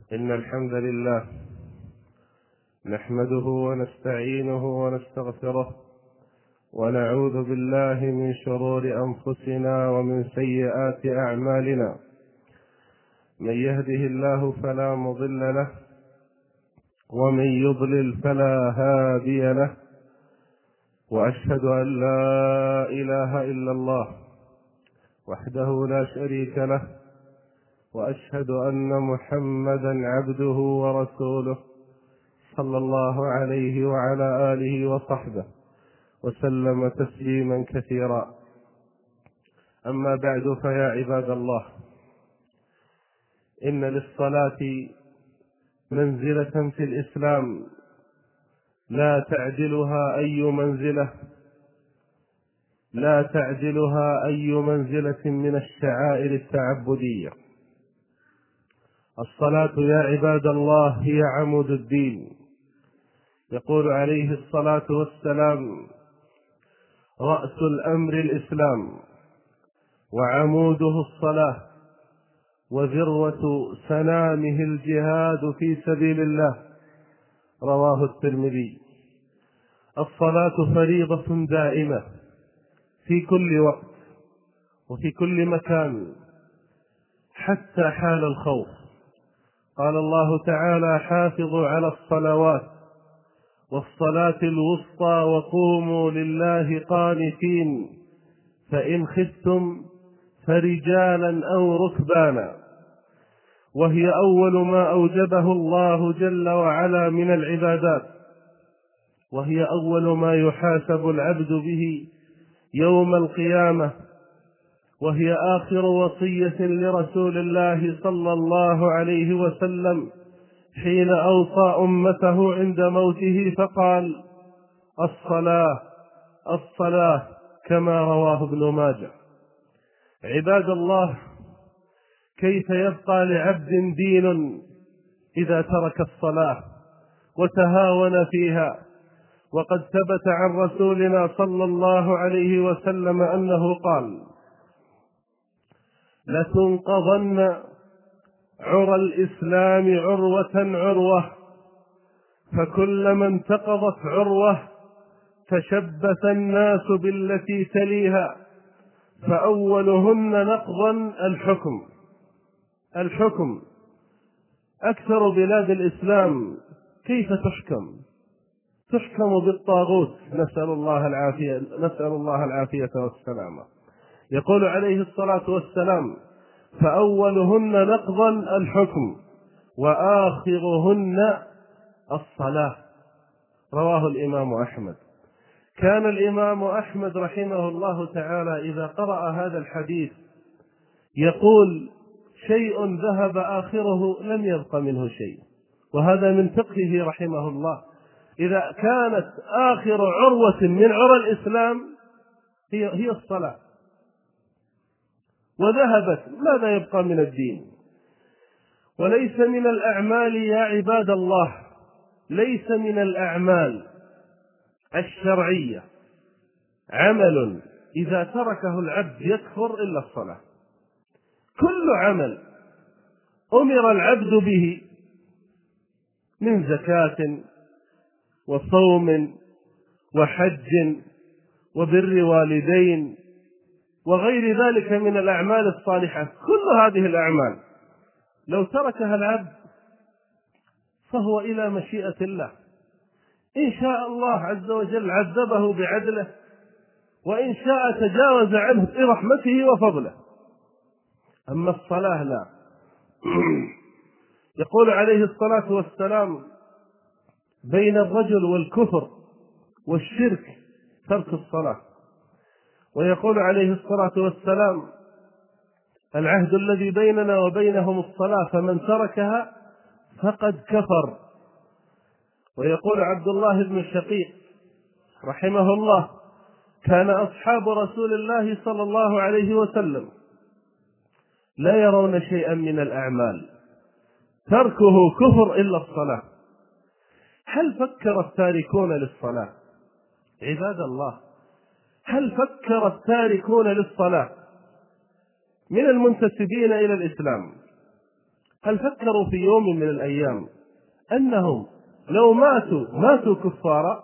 إن الحمد لله نحمده ونستعينه ونستغفره ونعوذ بالله من شرور أنفسنا ومن سيئات أعمالنا. من يهده الله فلا مضل له ومن يضلل فلا هادي له، وأشهد أن لا إله إلا الله وحده لا شريك له، وأشهد أن محمدا عبده ورسوله صلى الله عليه وعلى آله وصحبه وسلم تسليما كثيرا. أما بعد، فيا عباد الله، إن للصلاة منزلة في الإسلام لا تعدلها أي منزلة من الشعائر التعبدية. الصلاة يا عباد الله هي عمود الدين. يقول عليه الصلاة والسلام: رأس الأمر الإسلام وعموده الصلاة وذروة سنامه الجهاد في سبيل الله. رواه الترمذي. الصلاة فريضة دائمة في كل وقت وفي كل مكان حتى حال الخوف. قال الله تعالى: حافظوا على الصلوات والصلاة الوسطى وقوموا لله قانتين فإن خفتم فرجالا أو ركبانا. وهي أول ما أوجبه الله جل وعلا من العبادات، وهي أول ما يحاسب العبد به يوم القيامة، وهي آخر وصية لرسول الله صلى الله عليه وسلم حين أوصى أمته عند موته فقال: الصلاة الصلاة، كما رواه ابن ماجه. عباد الله، كيف يبقى لعبد دين إذا ترك الصلاة وتهاون فيها؟ وقد ثبت عن رسولنا صلى الله عليه وسلم أنه قال: لتنقضن عرى الإسلام عروة عروة، فكلما انتقضت عروة تشبث الناس بالتي تليها، فأولهن نقضا الحكم. أكثر بلاد الإسلام كيف تحكم بالطاغوت، نسأل الله العافية والسلامة. يقول عليه الصلاة والسلام: فأولهن نقضا الحكم وآخرهن الصلاة. رواه الإمام أحمد. كان الإمام أحمد رحمه الله تعالى إذا قرأ هذا الحديث يقول: شيء ذهب آخره لم يبق منه شيء. وهذا من فقهه رحمه الله. إذا كانت آخر عروة من عرى الإسلام هي الصلاة وذهبت، ماذا يبقى من الدين؟ وليس من الأعمال يا عباد الله، ليس من الأعمال الشرعية عمل إذا تركه العبد يكفر إلا الصلاة. كل عمل أمر العبد به من زكاة وصوم وحج وبر والدين وغير ذلك من الأعمال الصالحة، كل هذه الأعمال لو تركها العبد فهو إلى مشيئة الله. إن شاء الله عز وجل عذبه بعدله، وإن شاء تجاوز عنه برحمته وفضله. أما الصلاة لا. يقول عليه الصلاة والسلام: بين الرجل والكفر والشرك ترك الصلاة. ويقول عليه الصلاة والسلام: العهد الذي بيننا وبينهم الصلاة، فمن تركها فقد كفر. ويقول عبد الله بن شقيق رحمه الله: كان أصحاب رسول الله صلى الله عليه وسلم لا يرون شيئا من الأعمال تركه كفر إلا الصلاة. هل فكر التاركون للصلاة؟ عباد الله، هل فكر التاركون للصلاة من المنتسبين إلى الإسلام هل فكروا في يوم من الأيام أنهم لو ماتوا كفارا؟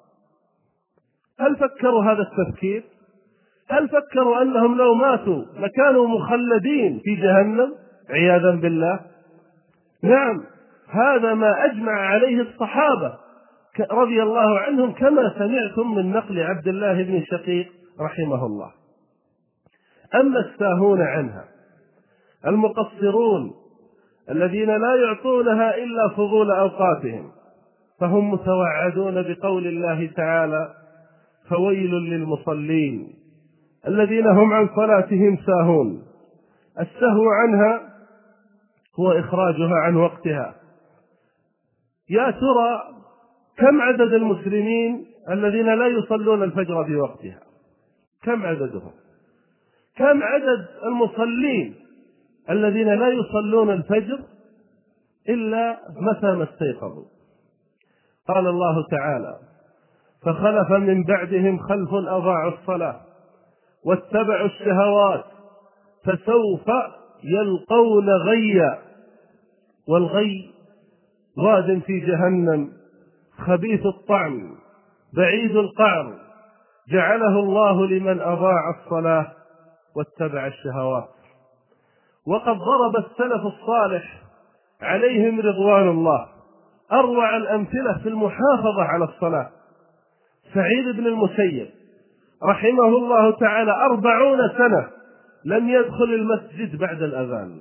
هل فكروا هذا التفكير؟ هل فكروا أنهم لو ماتوا لكانوا مخلدين في جهنم عياذا بالله؟ نعم، هذا ما أجمع عليه الصحابة رضي الله عنهم، كما سمعتم من نقل عبد الله بن شقيق رحمه الله. أما الساهون عنها المقصرون الذين لا يعطونها إلا فضول أوقاتهم فهم متوعدون بقول الله تعالى: فويل للمصلين الذين هم عن صلاتهم ساهون. السهو عنها هو إخراجها عن وقتها. يا ترى كم عدد المسلمين الذين لا يصلون الفجر بوقتها؟ كم عددهم؟ كم عدد المصلين الذين لا يصلون الفجر إلا متى ما استيقظوا؟ قال الله تعالى: فخلف من بعدهم خلف أضاعوا الصلاة واتبعوا الشهوات فسوف يلقون غيا. والغي واد في جهنم خبيث الطعم بعيد القعر جعله الله لمن أضاع الصلاة واتبع الشهوات. وقد ضرب السلف الصالح عليهم رضوان الله أروع الأمثلة في المحافظة على الصلاة. سعيد بن المسيب رحمه الله تعالى 40 سنة لم يدخل المسجد بعد الأذان.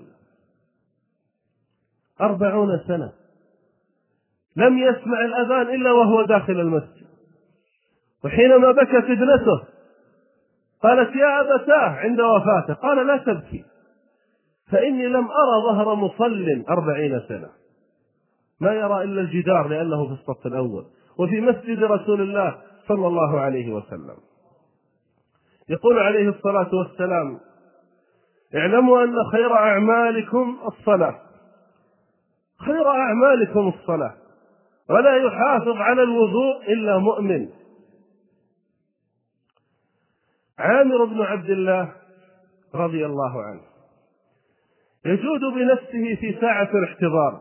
40 سنة لم يسمع الأذان إلا وهو داخل المسجد. وحينما بكت ابنته قالت: يا أبتاه عند وفاته، قال: لا تبكي فإني لم أرى ظهر مصل 40 سنة، ما يرى إلا الجدار لأنه في الصف الأول وفي مسجد رسول الله صلى الله عليه وسلم. يقول عليه الصلاة والسلام: اعلموا أن خير أعمالكم الصلاة، خير أعمالكم الصلاة، ولا يحافظ على الوضوء إلا مؤمن. عامر بن عبد الله رضي الله عنه يجود بنفسه في ساعة الاحتضار،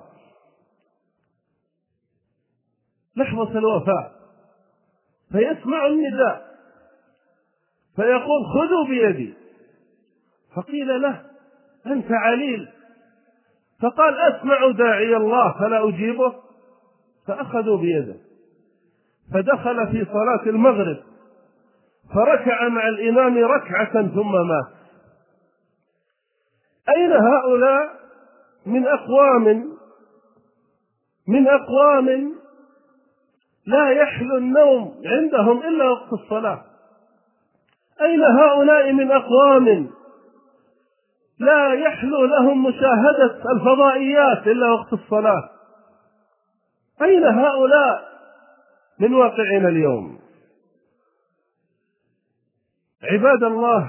لحظة الوفاة، فيسمع النداء فيقول: خذوا بيدي. فقيل له: أنت عليل. فقال: أسمع داعي الله فلا أجيبه. فأخذوا بيده فدخل في صلاة المغرب فركع مع الإمام ركعة ثم مات. أين هؤلاء من أقوام لا يحلو النوم عندهم إلا وقت الصلاة؟ أين هؤلاء من أقوام لا يحلو لهم مشاهدة الفضائيات إلا وقت الصلاة؟ أين هؤلاء من واقعنا اليوم؟ عباد الله،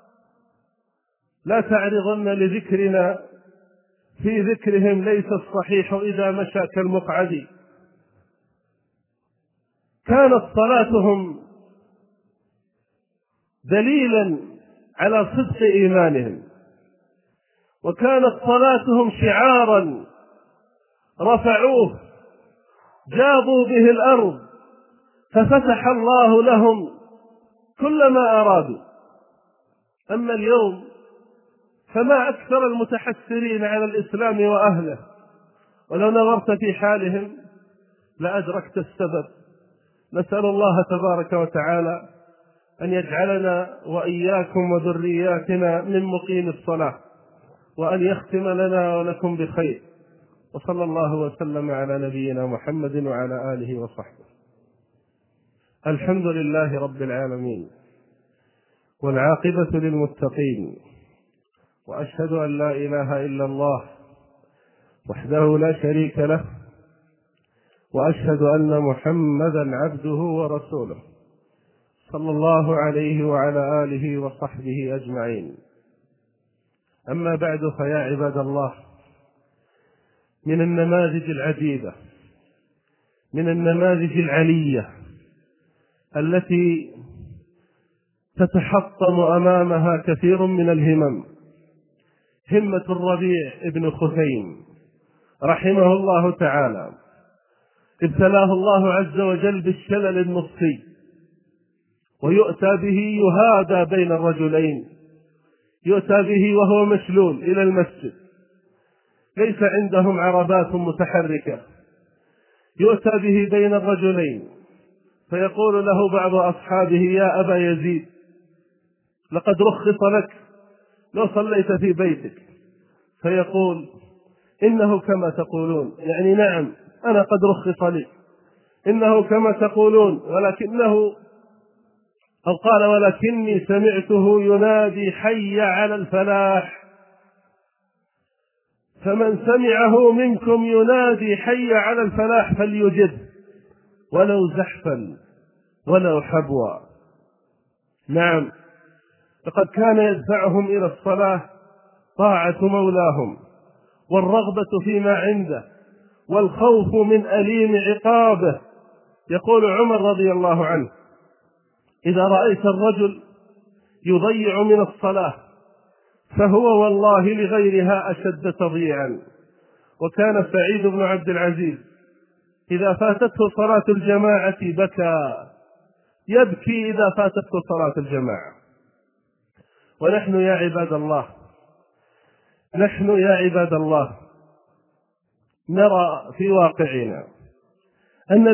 لا تعرضن لذكرنا في ذكرهم ليس الصحيح إذا مشى كالمقعد. كانت صلاتهم دليلا على صدق إيمانهم، وكانت صلاتهم شعارا رفعوه جابوا به الأرض ففتح الله لهم كل ما أرادوا. أما اليوم فما أكثر المتحسرين على الإسلام وأهله، ولو نظرت في حالهم لأدركت السبب. نسأل الله تبارك وتعالى أن يجعلنا وإياكم وذرياتنا من مقيم الصلاة، وأن يختم لنا ولكم بخير. وصلى الله وسلم على نبينا محمد وعلى آله وصحبه. الحمد لله رب العالمين، والعاقبة للمتقين، وأشهد أن لا إله إلا الله وحده لا شريك له، وأشهد أن محمدا عبده ورسوله صلى الله عليه وعلى آله وصحبه أجمعين. أما بعد، فيا عباد الله، من النماذج العديدة، من النماذج العلية التي تتحطم أمامها كثير من الهمم همة الربيع ابن خثيم رحمه الله تعالى ابتلاه الله عز وجل بالشلل النصفي، ويؤتى به يهادى بين الرجلين، يؤتى به وهو مشلول إلى المسجد، ليس عندهم عربات متحركة، يؤتى به بين الرجلين، فيقول له بعض أصحابه: يا أبا يزيد، لقد رخص لك لو صليت في بيتك. فيقول: إنه كما تقولون، يعني نعم أنا قد رخص لي، إنه كما تقولون، ولكنه، أو قال: ولكني سمعته ينادي حي على الفلاح، فمن سمعه منكم ينادي حي على الفلاح فليجب، ولو زحفا ولو حبوا. نعم، لقد كان يدفعهم إلى الصلاة طاعة مولاهم، والرغبة فيما عنده، والخوف من أليم عقابه. يقول عمر رضي الله عنه: إذا رأيت الرجل يضيع من الصلاة فهو والله لغيرها أشد تضييعا. وكان سعيد بن عبد العزيز إذا فاتته صلاة الجماعة بكى، يبكي إذا فاتته صلاة الجماعة. ونحن يا عباد الله، نحن يا عباد الله نرى في واقعنا أن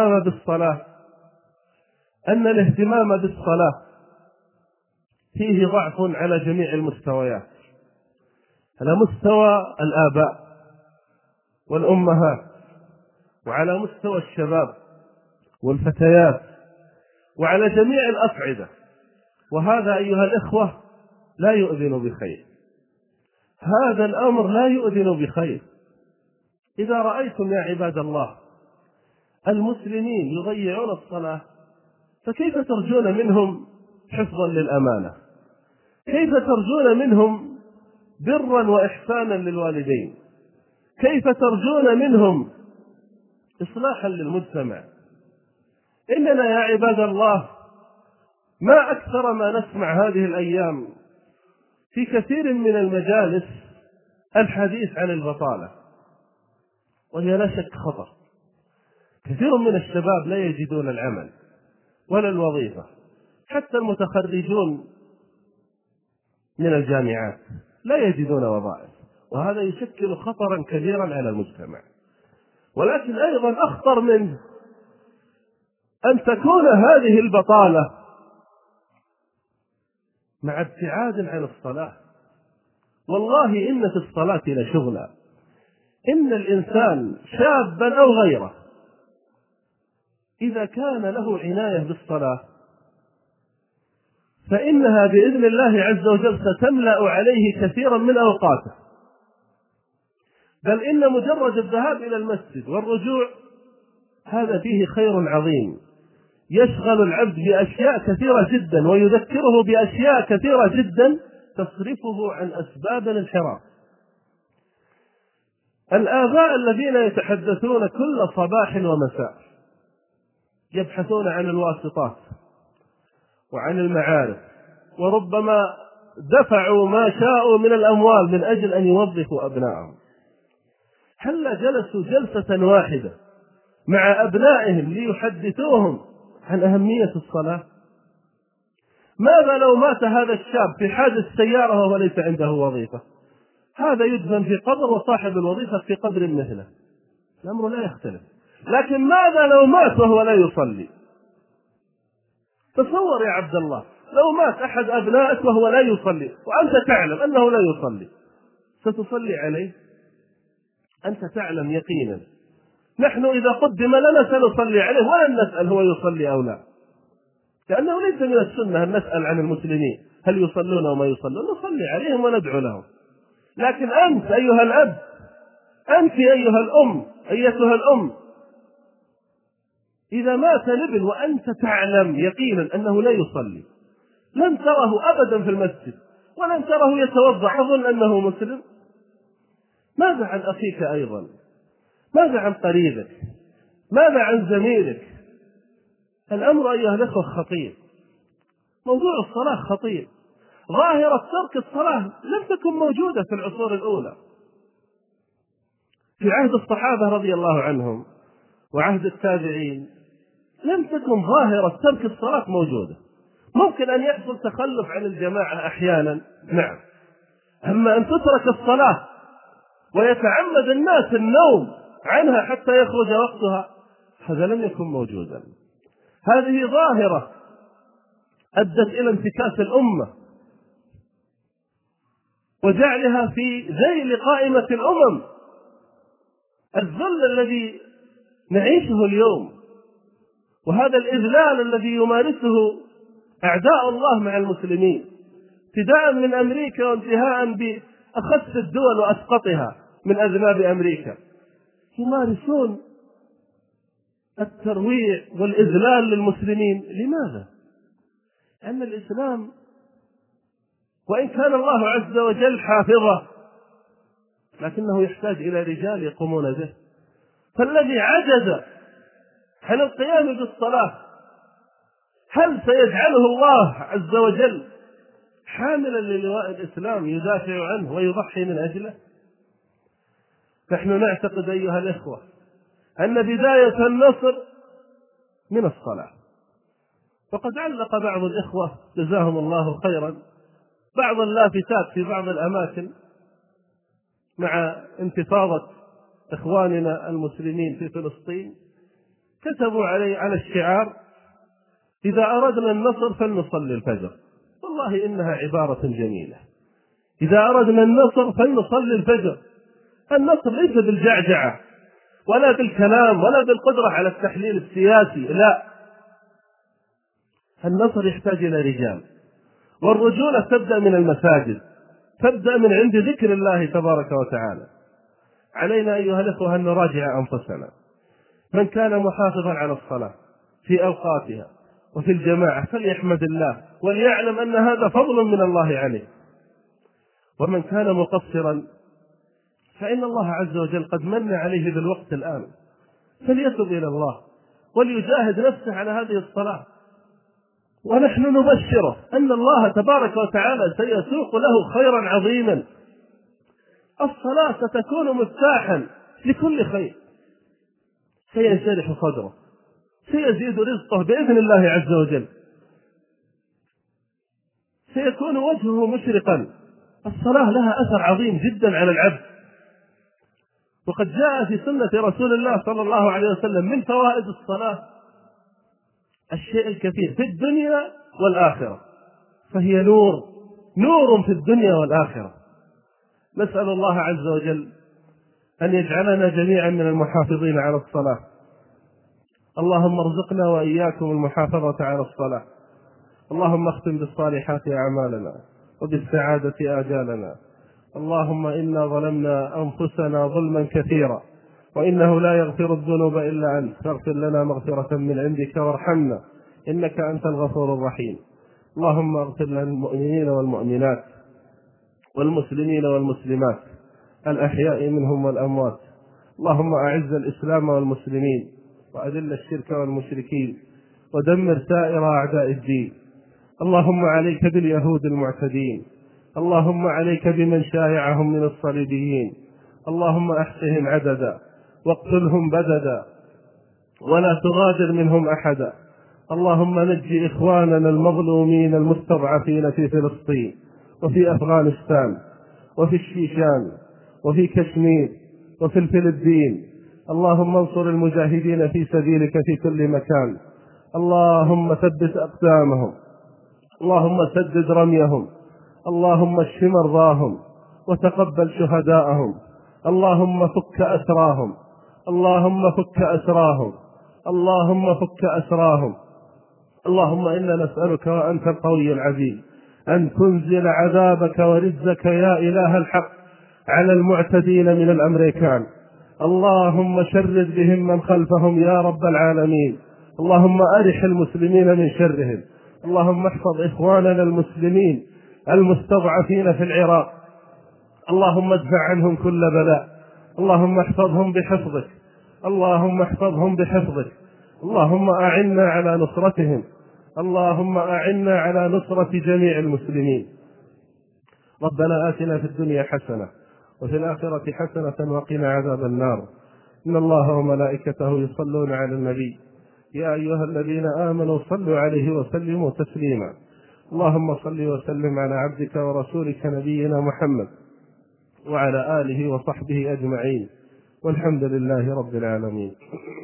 الاهتمام بالصلاة فيه ضعف على جميع المستويات، على مستوى الآباء والأمهات، وعلى مستوى الشباب والفتيات، وعلى جميع الأصعدة. وهذا أيها الإخوة لا يؤذن بخير، هذا الأمر لا يؤذن بخير. إذا رأيتم يا عباد الله المسلمين يضيعون الصلاة، فكيف ترجون منهم حفظا للأمانة؟ كيف ترجون منهم برا وإحسانا للوالدين؟ كيف ترجون منهم إصلاحا للمجتمع؟ إننا يا عباد الله ما أكثر ما نسمع هذه الأيام في كثير من المجالس الحديث عن البطالة، وهي لا شك خطر. كثير من الشباب لا يجدون العمل ولا الوظيفة، حتى المتخرجون من الجامعات لا يجدون وظائف، وهذا يشكل خطرا كبيرا على المجتمع. ولكن أيضا أخطر منه أن تكون هذه البطالة مع ابتعاد عن الصلاة. والله إن في الصلاة لشغلا، إن الإنسان شابا أو غيره إذا كان له عناية بالصلاة فإنها بإذن الله عز وجل ستملأ عليه كثيرا من أوقاته. بل إن مجرد الذهاب إلى المسجد والرجوع هذا فيه خير عظيم، يشغل العبد بأشياء كثيرة جدا، ويذكره بأشياء كثيرة جدا تصرفه عن أسباب الانحراف. الآباء الذين يتحدثون كل صباح ومساء يبحثون عن الواسطات وعن المعارف، وربما دفعوا ما شاءوا من الأموال من أجل أن يوظفوا أبنائهم. هل جلسوا جلسة واحدة مع أبنائهم ليحدثوهم عن أهمية الصلاة؟ ماذا لو مات هذا الشاب في حادث سيارة وهو ليس عنده وظيفة؟ هذا يدفن في قبر وصاحب الوظيفة في قبر مثله، الأمر لا يختلف. لكن ماذا لو مات وهو لا يصلي؟ تصور يا عبد الله، لو مات أحد أبنائك وهو لا يصلي وأنت تعلم أنه لا يصلي، ستصلي عليه؟ أنت تعلم يقينا. نحن إذا قدم لنا سنصلي عليه ولن نسأل هو يصلي أو لا، لأنه ليس من السنة أن نسأل عن المسلمين هل يصلون وما يصلون، نصلي عليهم وندعو لهم. لكن أنت أيها الأب، أنت أيها الأم، أيتها الأم، إذا مات الابن وأنت تعلم يقينا أنه لا يصلي، لن تره أبدا في المسجد ولن تره يتوضأ، أظن أنه مسلم. ماذا عن أخيك أيضا؟ ماذا عن قريبك؟ ماذا عن زميلك؟ الأمر أيها الأخوة خطير، موضوع الصلاة خطير. ظاهرة ترك الصلاة لم تكن موجودة في العصور الأولى. في عهد الصحابة رضي الله عنهم وعهد التابعين لم تكن ظاهرة ترك الصلاة موجودة. ممكن أن يحصل تخلف عن الجماعة أحيانا، نعم، أما أن تترك الصلاة ويتعمد الناس النوم عنها حتى يخرج وقتها، هذا لم يكن موجودا. هذه ظاهرة أدت إلى انتكاس الأمة وجعلها في ذيل قائمة الأمم. الذل الذي نعيشه اليوم وهذا الإذلال الذي يمارسه أعداء الله مع المسلمين، ابتداء من أمريكا وانتهاء بأخس الدول وأسقطها من أذناب أمريكا، يمارسون الترويع والإذلال للمسلمين. لماذا؟ لأن الإسلام وإن كان الله عز وجل حافظه لكنه يحتاج إلى رجال يقومون به. فالذي عجز عن القيام بالصلاة هل سيجعله الله عز وجل حاملا للواء الإسلام يدافع عنه ويضحي من أجله؟ نحن نعتقد أيها الإخوة أن بداية النصر من الصلاة. وقد علق بعض الإخوة جزاهم الله خيرا بعض اللافتات في بعض الأماكن مع انتفاضة إخواننا المسلمين في فلسطين، كتبوا على الشعار: إذا أردنا النصر فلنصلي الفجر. والله إنها عبارة جميلة. إذا أردنا النصر فلنصلي الفجر. النصر ليس بالجعجعة ولا بالكلام ولا بالقدرة على التحليل السياسي، لا، النصر يحتاج إلى رجال، والرجولة تبدأ من المساجد، تبدأ من عند ذكر الله تبارك وتعالى. علينا أيها الأخوة أن نراجع أنفسنا. من كان محافظا على الصلاة في أوقاتها وفي الجماعة فليحمد الله وليعلم أن هذا فضل من الله عليه. ومن كان مقصرا فإن الله عز وجل قد من عليه بالوقت الآن، فليتب إلى الله وليجاهد نفسه على هذه الصلاة. ونحن نبشره أن الله تبارك وتعالى سيسوق له خيرا عظيما. الصلاة ستكون مفتاحا لكل خير، سينشرح صدره، سيزيد رزقه بإذن الله عز وجل، سيكون وجهه مشرقا. الصلاة لها أثر عظيم جدا على العبد. وقد جاء في سنة رسول الله صلى الله عليه وسلم من فوائد الصلاة الشيء الكثير في الدنيا والآخرة، فهي نور في الدنيا والآخرة. نسأل الله عز وجل أن يجعلنا جميعا من المحافظين على الصلاة. اللهم ارزقنا وإياكم المحافظة على الصلاة. اللهم اختم بالصالحات أعمالنا وبالسعادة آجالنا. اللهم إنا ظلمنا أنفسنا ظلما كثيرا وإنه لا يغفر الذنوب إلا أنت، فاغفر لنا مغفرة من عندك وارحمنا إنك أنت الغفور الرحيم. اللهم اغفر للمؤمنين والمؤمنات والمسلمين والمسلمات الأحياء منهم والأموات. اللهم أعز الإسلام والمسلمين وأذل الشرك والمشركين ودمر سائر أعداء الدين. اللهم عليك باليهود المعتدين، اللهم عليك بمن شايعهم من الصليبيين، اللهم أحصهم عددا واقتلهم بددا ولا تغادر منهم أحدا. اللهم نجي إخواننا المظلومين المستضعفين في فلسطين وفي أفغانستان وفي الشيشان وفي كشمير وفي الفلبين. اللهم انصر المجاهدين في سبيلك في كل مكان. اللهم ثبت أقدامهم، اللهم سدد رميهم، اللهم اشف مرضاهم وتقبل شهداءهم. اللهم فك أسراهم، اللهم فك أسراهم، اللهم فك أسراهم. اللهم إنا نسألك وأنت القوي العزيز أن تنزل عذابك ورزك يا إله الحق على المعتدين من الأمريكان. اللهم شرد بهم من خلفهم يا رب العالمين. اللهم أرح المسلمين من شرهم. اللهم احفظ إخواننا المسلمين المستضعفين في العراق. اللهم ادفع عنهم كل بلاء. اللهم احفظهم بحفظك، اللهم احفظهم بحفظك. اللهم أعنا على نصرتهم، اللهم أعنا على نصرة جميع المسلمين. ربنا آتنا في الدنيا حسنة وفي الآخرة حسنة وقنا عذاب النار. إن الله وملائكته يصلون على النبي يا أيها الذين آمنوا صلوا عليه وسلموا تسليما. اللهم صل وسلم على عبدك ورسولك نبينا محمد وعلى آله وصحبه أجمعين، والحمد لله رب العالمين.